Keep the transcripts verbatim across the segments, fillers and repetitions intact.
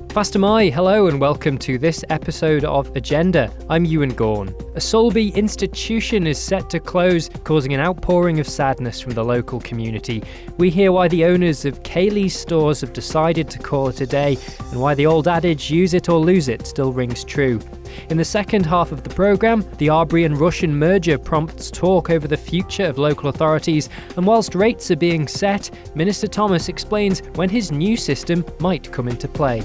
Fastyr mie, hello and welcome to this episode of Agenda. I'm Ewan Gorn. A Soulby institution is set to close, causing an outpouring of sadness from the local community. We hear why the owners of Kaylee's stores have decided to call it a day, and why the old adage, use it or lose it, still rings true. In the second half of the programme, the Arbury and Rushen merger prompts talk over the future of local authorities, and whilst rates are being set, Minister Thomas explains when his new system might come into play.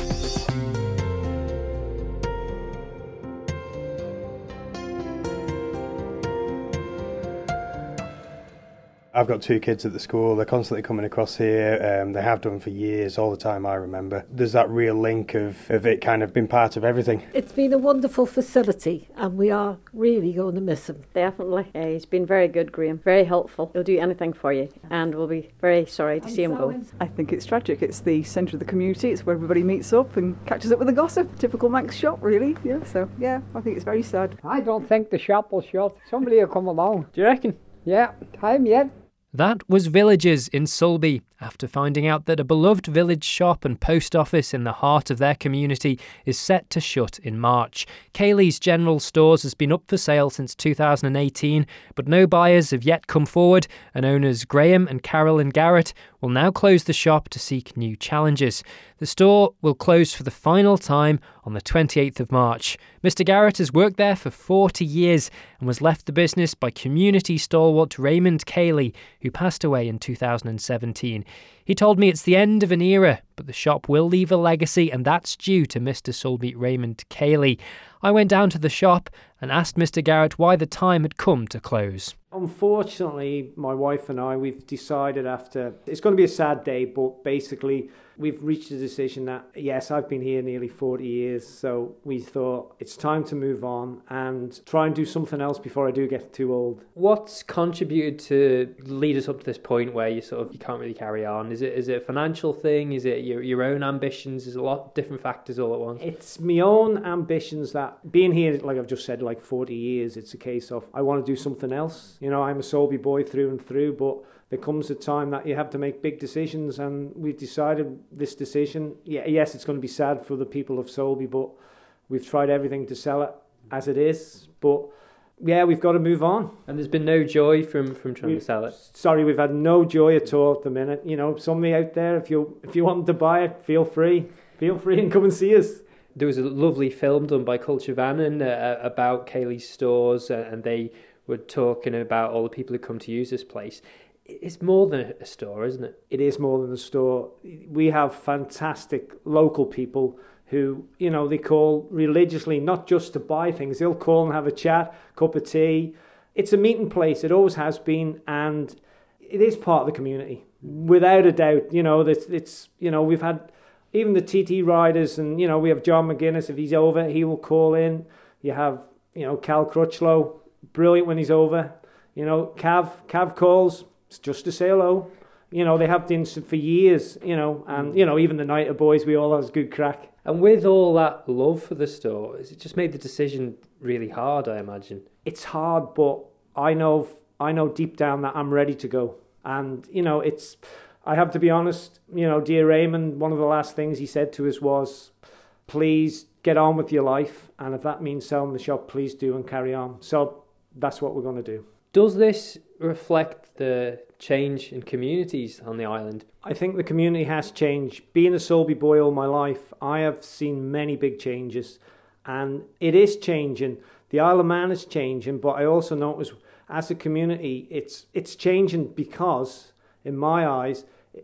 I've got two kids at the school. They're constantly coming across here. Um, they have done for years, all the time I remember. There's that real link of, of it kind of been part of everything. It's been a wonderful facility and we are really going to miss him. Definitely. Uh, he's been very good, Graham. Very helpful. He'll do anything for you and we'll be very sorry to see him go. I think it's tragic. It's the centre of the community. It's where everybody meets up and catches up with the gossip. Typical Manx shop, really. Yeah. So, yeah, I think it's very sad. I don't think the shop will shut. Somebody will come along. Do you reckon? Yeah, time yet. That was villagers in Soulby after finding out that a beloved village shop and post office in the heart of their community is set to shut in March. Kaylee's General Stores has been up for sale since two thousand eighteen, but no buyers have yet come forward, and owners Graham and Carolyn Garrett will now close the shop to seek new challenges. The store will close for the final time on the twenty-eighth of March. Mister Garrett has worked there for forty years and was left the business by community stalwart Raymond Kaylee, who passed away in two thousand seventeen. He told me it's the end of an era, but the shop will leave a legacy, and that's due to Mister Soulby Raymond Kaylee. I went down to the shop and asked Mister Garrett why the time had come to close. Unfortunately, my wife and I, we've decided after, it's going to be a sad day, but basically we've reached a decision that, yes, I've been here nearly forty years, so we thought it's time to move on and try and do something else before I do get too old. What's contributed to lead us up to this point where you sort of, you can't really carry on? Is it is it a financial thing? Is it your, your own ambitions? There's a lot of different factors all at once. It's my own ambitions that, being here, like I've just said, like forty years, it's a case of, I want to do something else. You know, I'm a Soulby boy through and through, but there comes a time that you have to make big decisions, and we've decided this decision. Yeah, yes, it's going to be sad for the people of Soulby, but we've tried everything to sell it as it is. But yeah, we've got to move on. And there's been no joy from, from trying we've, to sell it? Sorry, we've had no joy at all at the minute. You know, somebody out there, if you if you want to buy it, feel free. Feel free and come and see us. There was a lovely film done by Culture Vannon uh, about Kaylee's stores, uh, and they were talking about all the people who come to use this place. It's more than a store, isn't it? It is more than a store. We have fantastic local people who, you know, they call religiously, not just to buy things. They'll call and have a chat, cup of tea. It's a meeting place. It always has been, and it is part of the community, without a doubt. You know, it's, it's you know, we've had even the T T riders, and, you know, we have John McGuinness. If he's over, he will call in. You have, you know, Cal Crutchlow, brilliant when he's over. You know, Cav, Cav calls. It's just to say hello. You know, they have been for years, you know, and, you know, even the Nighter boys, we all have good crack. And with all that love for the store, has it just made the decision really hard, I imagine? It's hard, but I know, I know deep down that I'm ready to go. And, you know, it's, I have to be honest, you know, dear Raymond, one of the last things he said to us was, please get on with your life. And if that means selling the shop, please do and carry on. So that's what we're going to do. Does this reflect the change in communities on the island? I think the community has changed. Being a Soulby boy all my life, I have seen many big changes, and it is changing. The Isle of Man is changing, but I also notice as a community, it's it's changing because, in my eyes,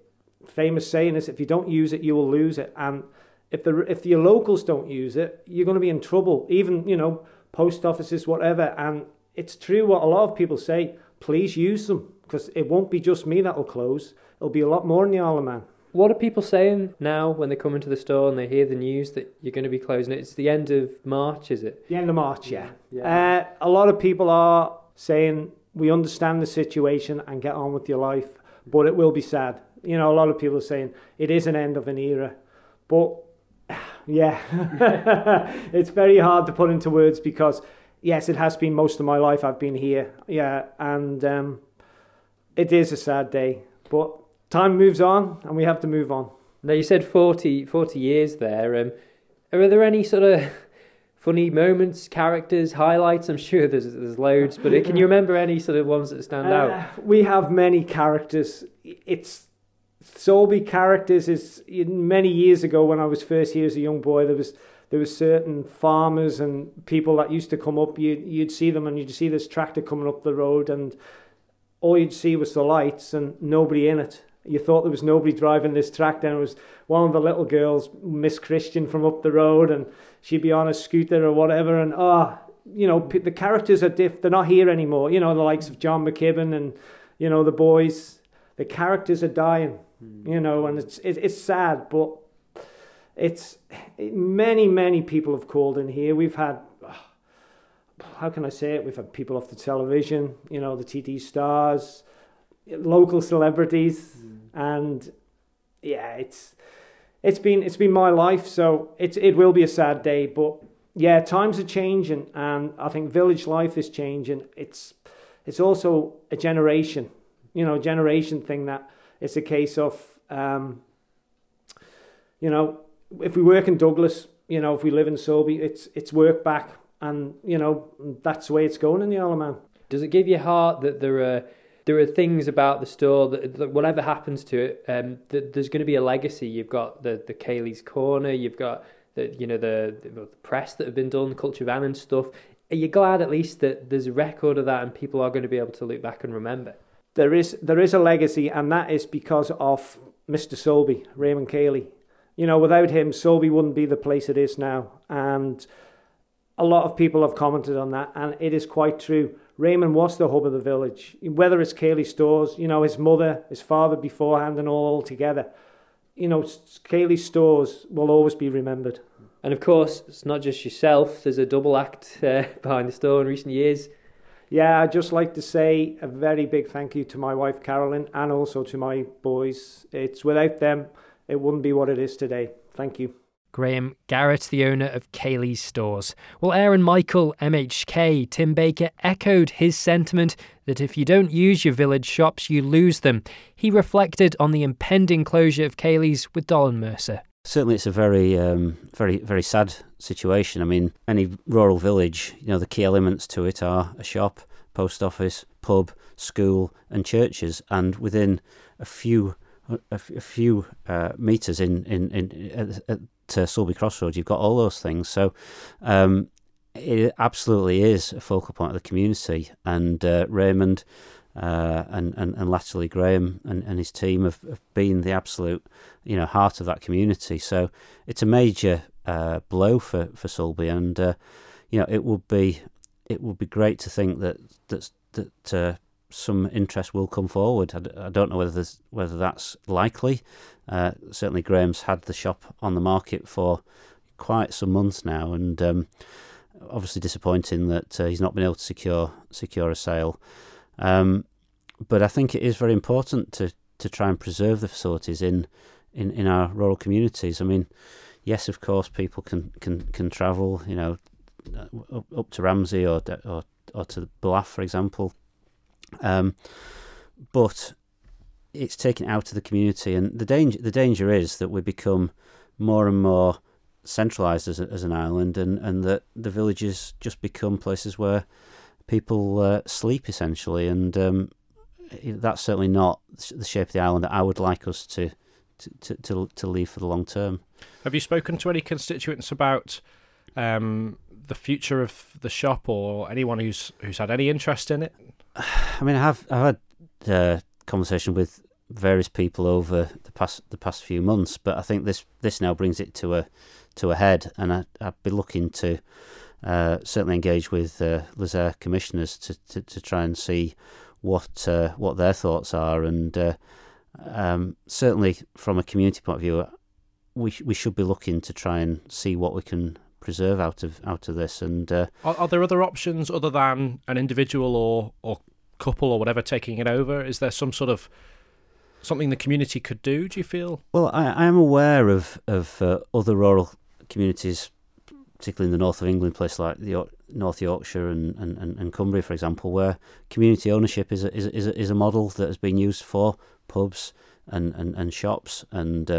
famous saying is, if you don't use it, you will lose it. And if the if your locals don't use it, you're going to be in trouble. Even, you know, post offices, whatever. And it's true what a lot of people say, please use them, because it won't be just me that will close. It'll be a lot more in the Isle of Man. What are people saying now when they come into the store and they hear the news that you're going to be closing it? It's the end of March, is it? The end of March, yeah. yeah. Uh, a lot of people are saying, we understand the situation and get on with your life, but it will be sad. You know, a lot of people are saying, it is an end of an era. But, yeah, it's very hard to put into words because, yes, it has been most of my life I've been here. Yeah, and um, it is a sad day. But time moves on and we have to move on. Now, you said forty, forty years there. Um, are there any sort of funny moments, characters, highlights? I'm sure there's there's loads, but can you remember any sort of ones that stand uh, out? We have many characters. It's Soulby characters. Is many years ago when I was first here as a young boy, there was there was certain farmers and people that used to come up. You you'd see them and you'd see this tractor coming up the road, and all you'd see was the lights and nobody in it. You thought there was nobody driving this tractor, and it was one of the little girls, Miss Christian, from up the road, and she'd be on a scooter or whatever, and ah, oh, you know, the characters are diff. They're not here anymore. You know, the likes of John McKibben and, you know, the boys. The characters are dying. Mm. You know, and it's it, it's sad, but it's it, many many people have called in here. We've had, how can I say it? We've had people off the television. You know, the T T stars, local celebrities, mm. and yeah, it's it's been it's been my life. So it's it will be a sad day, but yeah, times are changing, and I think village life is changing. It's it's also a generation, you know, generation thing that it's a case of, um, you know, if we work in Douglas, you know, if we live in Soulby, it's it's work back, and you know that's the way it's going in the Isle of Man. Does it give you heart that there are there are things about the store that, that whatever happens to it, um, that there's going to be a legacy? You've got the the Cayley's Corner, you've got the you know the, the press that have been done, Culture Van and stuff. Are you glad at least that there's a record of that and people are going to be able to look back and remember? There is there is a legacy, and that is because of Mister Soulby, Raymond Cayley. You know, without him, Soulby wouldn't be the place it is now. And a lot of people have commented on that, and it is quite true. Raymond was the hub of the village. Whether it's Cayley Stores, you know, his mother, his father beforehand, and all, all together. You know, Cayley Stores will always be remembered. And of course, it's not just yourself. There's a double act uh, behind the store in recent years. Yeah, I'd just like to say a very big thank you to my wife, Carolyn, and also to my boys. It's without them, it wouldn't be what it is today. Thank you. Graham Garrett, the owner of Cayley's Stores. Well, Aaron Michael, M H K, Tim Baker, echoed his sentiment that if you don't use your village shops, you lose them. He reflected on the impending closure of Cayley's with Dolan Mercer. Certainly it's a very, um, very, very sad situation. I mean, any rural village, you know, the key elements to it are a shop, post office, pub, school and churches. And within a few a, a few uh, metres in, in, in, at, at uh, Soulby Crossroads, you've got all those things. So um, it absolutely is a focal point of the community. And uh, Raymond uh, and, and, and latterly Graham and, and his team have, have been the absolute, you know, heart of that community. So it's a major uh, blow for, for Soulby, and uh, you know, it would be it would be great to think that that that uh, some interest will come forward. I, d- I don't know whether there's, whether that's likely. Uh, certainly, Graham's had the shop on the market for quite some months now, and um, obviously disappointing that uh, he's not been able to secure secure a sale. Um, but I think it is very important to, to try and preserve the facilities in, in, in our rural communities. I mean, yes, of course, people can, can, can travel, you know, up, up to Ramsey or or or to Bluff, for example. Um, but it's taken out of the community, and the danger the danger is that we become more and more centralised as a, as an island, and, and that the villages just become places where people uh, sleep essentially, and um, that's certainly not the shape of the island that I would like us to to, to to leave for the long term. Have you spoken to any constituents about um, the future of the shop, or anyone who's who's had any interest in it? I mean, I have I've had uh, conversation with various people over the past the past few months, but I think this this now brings it to a to a head, and I, I'd be looking to uh, certainly engage with uh, Lozère commissioners to, to, to try and see what uh, what their thoughts are, and uh, um, certainly from a community point of view, we sh- we should be looking to try and see what we can preserve out of out of this. And uh, are, are there other options other than an individual or or couple or whatever taking it over? Is there some sort of something the community could do, do you feel? Well, I, I am aware of of uh, other rural communities, particularly in the north of England, places like the York, North Yorkshire and, and, and Cumbria, for example, where community ownership is a, is a, is a, is a model that has been used for pubs and, and, and shops, and uh,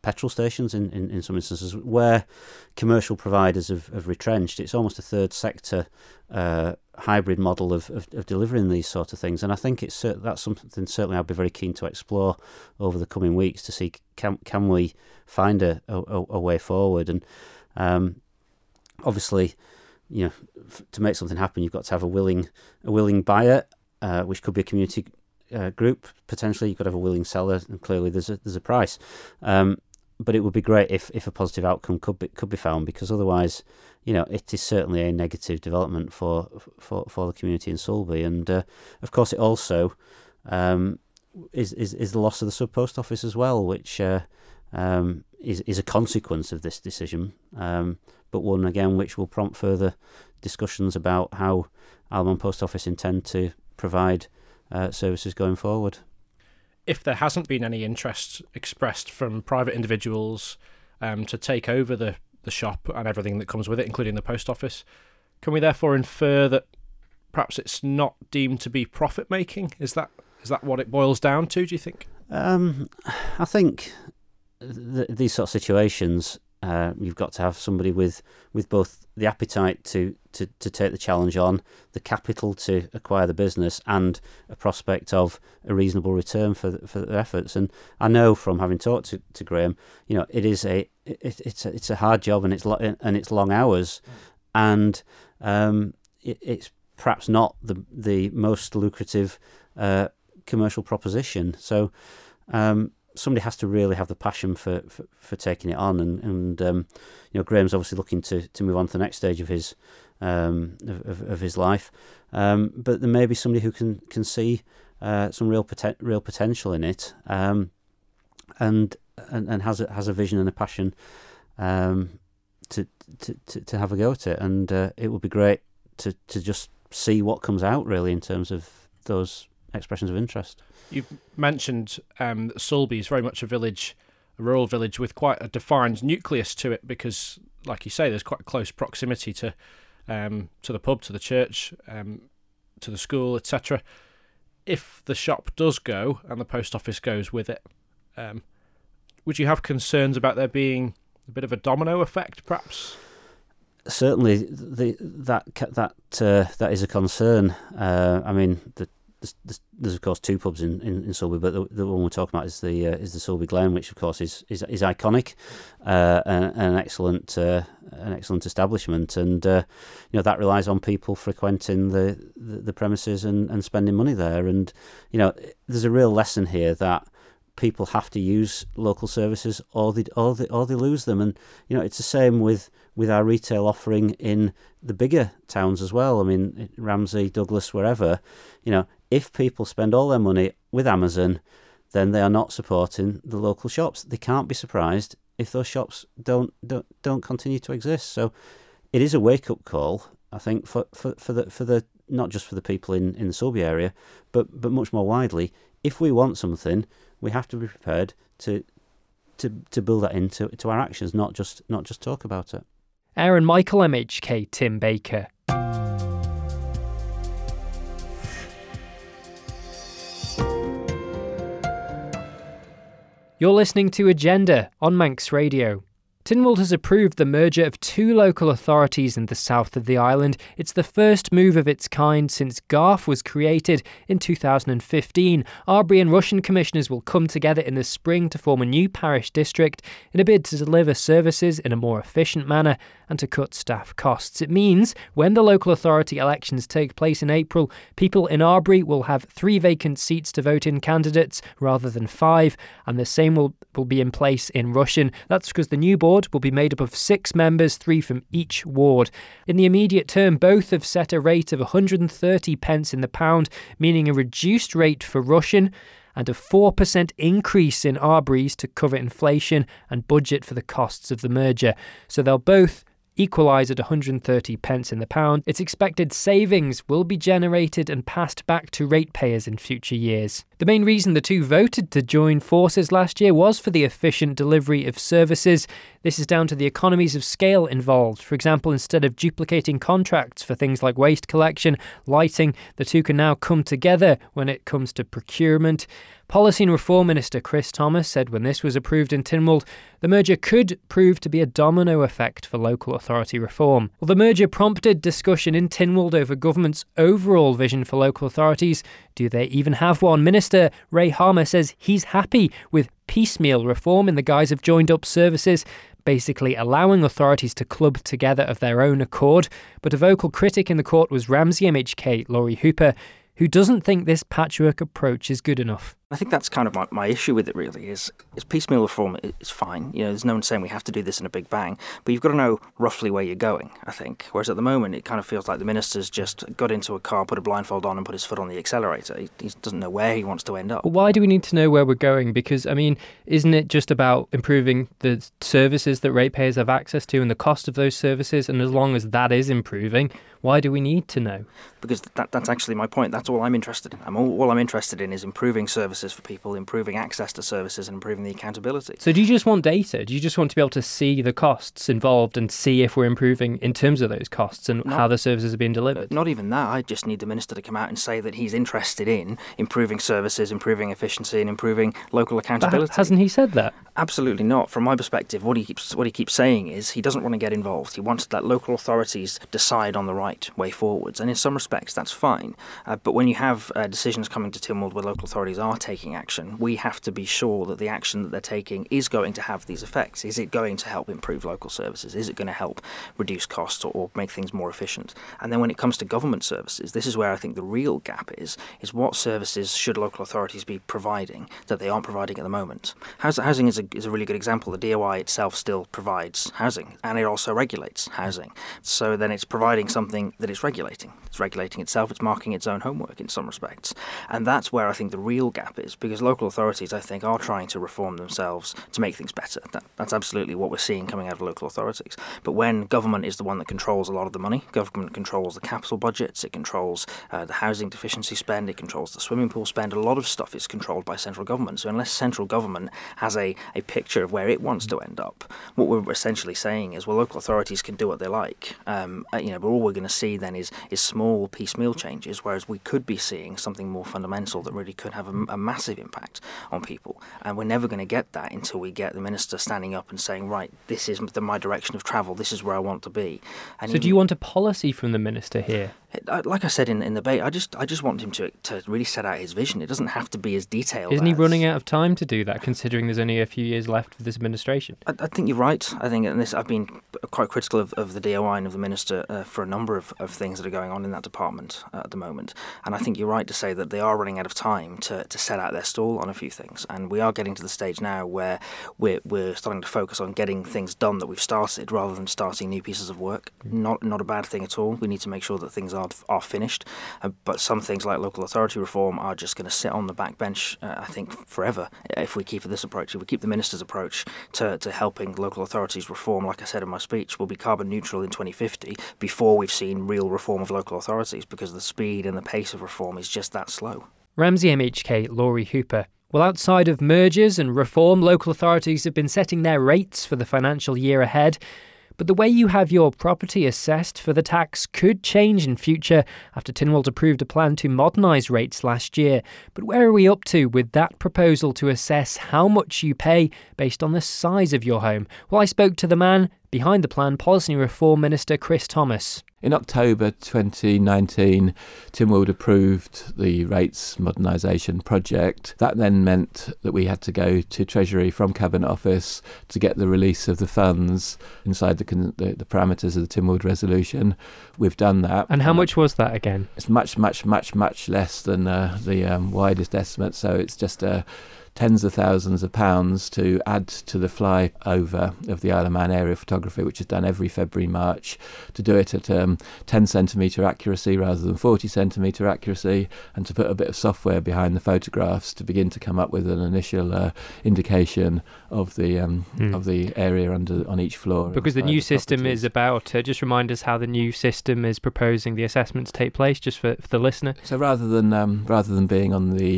petrol stations in, in, in some instances where commercial providers have, have retrenched. It's almost a third sector uh, hybrid model of, of, of delivering these sort of things, and I think it's that's something certainly I'd be very keen to explore over the coming weeks to see can can we find a, a, a way forward. And um, obviously, you know, f- to make something happen, you've got to have a willing a willing buyer, uh, which could be a community uh, group potentially. You've got to have a willing seller, and clearly there's a there's a price. Um, but it would be great if, if a positive outcome could be could be found, because otherwise, you know, it is certainly a negative development for for, for the community in Sulby. And uh, of course, it also um, is, is is the loss of the sub post office as well, which uh, um, is is a consequence of this decision. Um, but one again which will prompt further discussions about how Almond Post Office intend to provide uh, services going forward. If there hasn't been any interest expressed from private individuals um, to take over the, the shop and everything that comes with it, including the post office, can we therefore infer that perhaps it's not deemed to be profit-making? Is that is that what it boils down to, do you think? Um, I think th- these sort of situations, uh, you've got to have somebody with, with both the appetite to, to, to take the challenge on, the capital to acquire the business, and a prospect of a reasonable return for the, for their efforts. And I know from having talked to, to Graham, you know, it is a it, it's a, it's a hard job, and it's lo- and it's long hours, and um, it, it's perhaps not the the most lucrative uh, commercial proposition. So. Um, Somebody has to really have the passion for, for, for taking it on, and, and um, you know, Graham's obviously looking to, to move on to the next stage of his um, of, of his life. Um, but there may be somebody who can can see uh, some real poten- real potential in it, um, and, and and has a, has a vision and a passion um, to, to to to have a go at it. And uh, it would be great to to just see what comes out really in terms of those expressions of interest. You've mentioned um, that Sulby is very much a village, a rural village with quite a defined nucleus to it, because, like you say, there's quite a close proximity to um, to the pub, to the church, um, to the school, et cetera. If the shop does go and the post office goes with it, um, would you have concerns about there being a bit of a domino effect, perhaps? Certainly, the, that that uh, that is a concern. Uh, I mean, the There's, there's of course two pubs in, in, in Sulby, but the, the one we're talking about is the uh, is the Sulby Glen, which of course is is, is iconic, uh, and, and an excellent uh, an excellent establishment, and uh, you know that relies on people frequenting the, the, the premises and, and spending money there, and you know there's a real lesson here that people have to use local services or they or they or they lose them, and you know it's the same with with our retail offering in the bigger towns as well. I mean Ramsey, Douglas, wherever, you know. If people spend all their money with Amazon, then they are not supporting the local shops. They can't be surprised if those shops don't don't, don't continue to exist. So it is a wake-up call, I think, for, for, for the for the not just for the people in, in the Sulby area, but but much more widely. If we want something, we have to be prepared to to to build that into to our actions, not just not just talk about it. Aaron Michael, M H K, Tim Baker. You're listening to Agenda on Manx Radio. Tynwald has approved the merger of two local authorities in the south of the island. It's the first move of its kind since Garth was created in two thousand fifteen. Arbury and Rushen commissioners will come together in the spring to form a new parish district in a bid to deliver services in a more efficient manner and to cut staff costs. It means when the local authority elections take place in April, people in Arbury will have three vacant seats to vote in candidates rather than five, and the same will, will be in place in Rushen. That's because the new board will be made up of six members, three from each ward. In the immediate term, both have set a rate of one hundred thirty pence in the pound, meaning a reduced rate for Rushen and a four percent increase in Arbury's to cover inflation and budget for the costs of the merger. So they'll both equalise at one hundred thirty pence in the pound. It's expected savings will be generated and passed back to ratepayers in future years. The main reason the two voted to join forces last year was for the efficient delivery of services. This is down to the economies of scale involved. For example, instead of duplicating contracts for things like waste collection, lighting, the two can now come together when it comes to procurement. Policy and Reform Minister Chris Thomas said when this was approved in Tynwald, the merger could prove to be a domino effect for local authority reform. Well, the merger prompted discussion in Tynwald over government's overall vision for local authorities. Do they even have one? Minister Ray Harmer says he's happy with piecemeal reform in the guise of joined-up services, basically allowing authorities to club together of their own accord. But a vocal critic in the court was Ramsey M H K Laurie Hooper, who doesn't think this patchwork approach is good enough. I think that's kind of my, my issue with it, really, is, is piecemeal reform is fine. You know, there's no one saying we have to do this in a big bang, but you've got to know roughly where you're going, I think. Whereas at the moment, it kind of feels like the minister's just got into a car, put a blindfold on and put his foot on the accelerator. He, he doesn't know where he wants to end up. Well, why do we need to know where we're going? Because, I mean, isn't it just about improving the services that ratepayers have access to and the cost of those services? And as long as that is improving, why do we need to know? Because that, that's actually my point. That's all I'm interested in. I'm all, all I'm interested in is improving services for people, improving access to services and improving the accountability. So do you just want data? Do you just want to be able to see the costs involved and see if we're improving in terms of those costs and not, how the services are being delivered? Not even that. I just need the minister to come out and say that he's interested in improving services, improving efficiency and improving local accountability. But hasn't he said that? Absolutely not. From my perspective, what he keeps what he keeps saying is he doesn't want to get involved. He wants to let local authorities decide on the right way forwards. And in some respects, that's fine. Uh, but when you have uh, decisions coming to Tynwald where local authorities are taking action, we have to be sure that the action that they're taking is going to have these effects. Is it going to help improve local services? Is it going to help reduce costs or, or make things more efficient? And then when it comes to government services, this is where I think the real gap is, is what services should local authorities be providing that they aren't providing at the moment? Housing is a, is a really good example. The D O I itself still provides housing, and it also regulates housing. So then it's providing something that it's regulating. It's regulating itself, it's marking its own homework in some respects. And that's where I think the real gap is, because local authorities, I think, are trying to reform themselves to make things better. That, that's absolutely what we're seeing coming out of local authorities. But when government is the one that controls a lot of the money, government controls the capital budgets, it controls uh, the housing deficiency spend, it controls the swimming pool spend, a lot of stuff is controlled by central government. So unless central government has a, a picture of where it wants to end up, what we're essentially saying is, well, local authorities can do what they like. Um, you know, but all we're going to see then is, is small piecemeal changes, whereas we could be seeing something more fundamental that really could have a, a massive impact on people. And we're never going to get that until we get the minister standing up and saying, right, this is the, my direction of travel, this is where I want to be. And so even, do you want a policy from the minister here? Like I said in, in the debate, I just I just want him to to really set out his vision. It doesn't have to be as detailed. Isn't he as, running out of time to do that, considering there's only a few years left for this administration? I, I think you're right. I think, and this I've been quite critical of, of the D O I and of the minister uh, for a number of, of things that are going on in that department uh, at the moment. And I think you're right to say that they are running out of time to, to set out their stall on a few things. And we are getting to the stage now where we're we're starting to focus on getting things done that we've started, rather than starting new pieces of work. Not not a bad thing at all. We need to make sure that things are are finished. Uh, but some things like local authority reform are just going to sit on the backbench, uh, I think, forever if we keep this approach. If we keep the minister's approach to, to helping local authorities reform, like I said in my speech, we'll be carbon neutral in twenty fifty before we've seen real reform of local authorities, because the speed and the pace of reform is just that slow. Ramsey M H K Laurie Hooper. Well, outside of mergers and reform, local authorities have been setting their rates for the financial year ahead. But the way you have your property assessed for the tax could change in future after Tynwald approved a plan to modernise rates last year. But where are we up to with that proposal to assess how much you pay based on the size of your home? Well, I spoke to the man behind the plan, Policy and Reform Minister Chris Thomas. In October twenty nineteen, Tynwald approved the rates modernisation project. That then meant that we had to go to Treasury from Cabinet Office to get the release of the funds inside the, the, the parameters of the Tynwald resolution. We've done that. And how much was that again? It's much, much, much, much less than uh, the um, widest estimate. So it's just a... Uh, tens of thousands of pounds to add to the flyover of the Isle of Man area photography, which is done every February, March, to do it at um, ten centimetre accuracy rather than forty centimetre accuracy, and to put a bit of software behind the photographs to begin to come up with an initial uh, indication of the um, hmm. of the area under on each floor. Because the new system is about, uh, just remind us how the new system is proposing the assessments take place, just for, for the listener. So rather than um, rather than being on the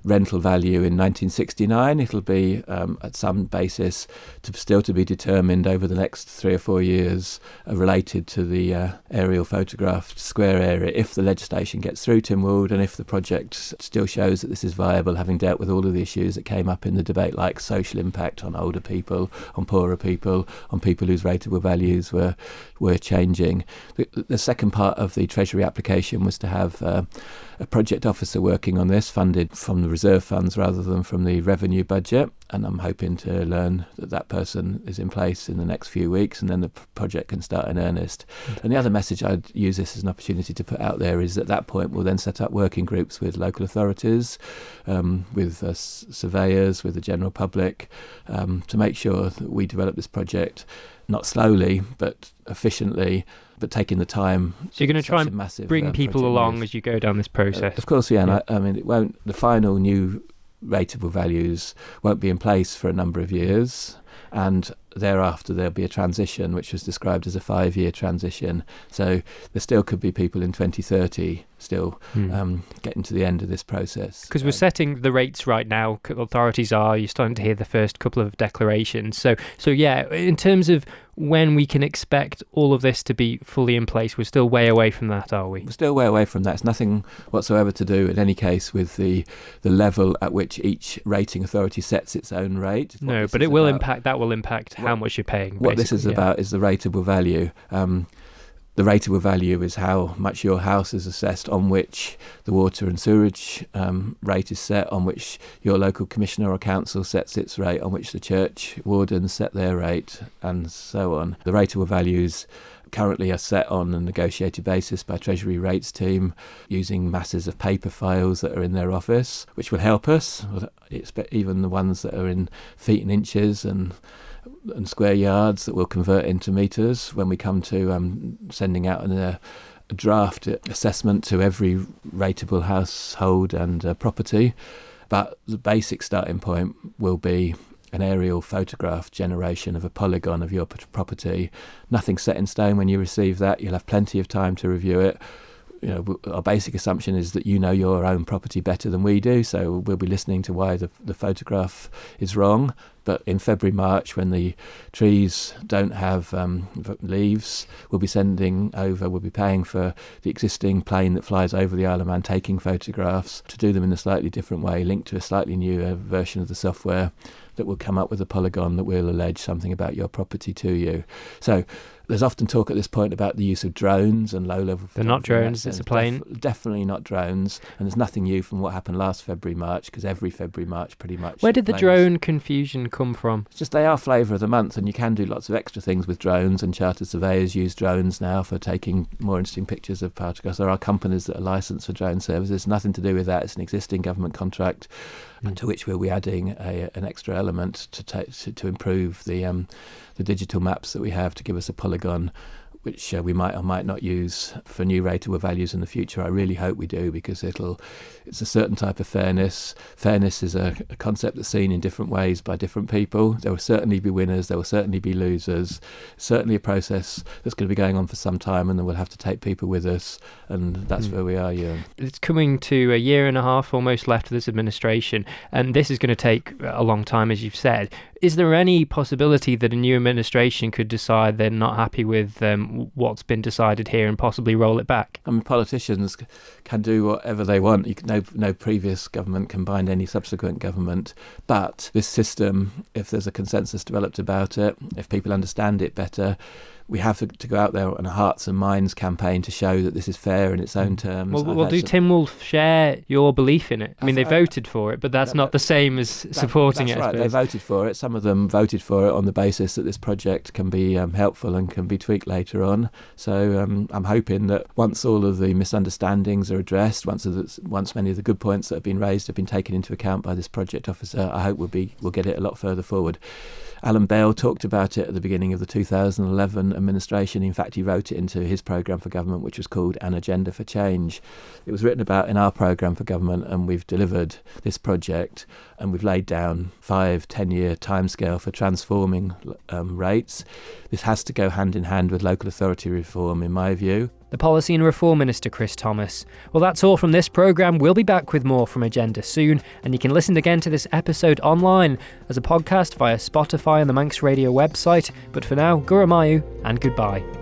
rental value in nineteen sixty-nine. It'll be um, at some basis to still to be determined over the next three or four years uh, related to the uh, aerial photographed square area if the legislation gets through Tynwald and if the project still shows that this is viable, having dealt with all of the issues that came up in the debate, like social impact on older people, on poorer people, on people whose rateable values were were changing. The, the second part of the Treasury application was to have uh, a project officer working on this, funded from the reserve funds rather than from the revenue budget, and I'm hoping to learn that that person is in place in the next few weeks, and then the p- project can start in earnest. Okay. And the other message I'd use this as an opportunity to put out there is at that point we'll then set up working groups with local authorities, um, with uh, s- surveyors, with the general public, um, to make sure that we develop this project not slowly but efficiently, but taking the time. So you're going to try and massive, bring uh, people along is. as you go down this process? Uh, of course, yeah. And I, I mean, it won't. The final new rateable values won't be in place for a number of years, and thereafter there'll be a transition, which was described as a five-year transition. So there still could be people in twenty thirty still hmm. um, getting to the end of this process. Because we're setting the rates right now, authorities are, you're starting to hear the first couple of declarations. So, so yeah, in terms of when we can expect all of this to be fully in place, we're still way away from that, are we? We're still way away from that. It's nothing whatsoever to do, in any case, with the the level at which each rating authority sets its own rate. No, but it will about, impact, that will impact how much you're paying. What this is yeah. about is the rateable value. Um, the rateable value is how much your house is assessed, on which the water and sewerage um, rate is set, on which your local commissioner or council sets its rate, on which the church wardens set their rate, and so on. The rateable values currently are set on a negotiated basis by Treasury Rates team using masses of paper files that are in their office, which will help us, even the ones that are in feet and inches and and square yards that will convert into metres when we come to um, sending out an, uh, a draft assessment to every rateable household and uh, property. But the basic starting point will be an aerial photograph generation of a polygon of your p- property. Nothing set in stone when you receive that. You'll have plenty of time to review it. You know, our basic assumption is that you know your own property better than we do, so we'll be listening to why the, the photograph is wrong. But in February, March, when the trees don't have um, leaves, we'll be sending over, we'll be paying for the existing plane that flies over the Isle of Man, taking photographs, to do them in a slightly different way, linked to a slightly newer version of the software that will come up with a polygon that will allege something about your property to you. So there's often talk at this point about the use of drones and low-level... They're not drones, it's a plane. Def- definitely not drones, and there's nothing new from what happened last February, March, because every February, March pretty much... Where did the planes. drone confusion come from? It's just they are flavour of the month, and you can do lots of extra things with drones, and chartered surveyors use drones now for taking more interesting pictures of photographs. There are companies that are licensed for drone services. Nothing to do with that. It's an existing government contract mm. to which we'll be adding a, an extra element to, ta- to to improve the um, the digital maps that we have to give us a polygon, which uh, we might or might not use for new rateable values in the future. I really hope we do, because it'll it's a certain type of fairness. Fairness is a, a concept that's seen in different ways by different people. There will certainly be winners, there will certainly be losers. Certainly a process that's going to be going on for some time, and then we'll have to take people with us, and that's mm. where we are, Ewan. It's coming to a year and a half almost left of this administration, and this is going to take a long time, as you've said. Is there any possibility that a new administration could decide they're not happy with um, what's been decided here and possibly roll it back? I mean, politicians can do whatever they want. You can, no, no previous government can bind any subsequent government. But this system, if there's a consensus developed about it, if people understand it better, we have to, to go out there on a hearts and minds campaign to show that this is fair in its own terms. Well, well do some... Tynwald share your belief in it? I mean, they voted for it, but that's that, not the same as that, supporting that's it. That's right, they voted for it. Some of them voted for it on the basis that this project can be um, helpful and can be tweaked later on. So um, I'm hoping that once all of the misunderstandings are addressed, once of the, once many of the good points that have been raised have been taken into account by this project officer, I hope we'll be we'll get it a lot further forward. Alan Bale talked about it at the beginning of the two thousand eleven administration. In fact, he wrote it into his programme for government, which was called An Agenda for Change. It was written about in our programme for government, and we've delivered this project, and we've laid down five, ten-year timescale for transforming um, rates. This has to go hand in hand with local authority reform, in my view. the Policy and Reform Minister Chris Thomas. Well, that's all from this programme. We'll be back with more from Agenda soon, and you can listen again to this episode online as a podcast via Spotify and the Manx Radio website. But for now, Guramayu and goodbye.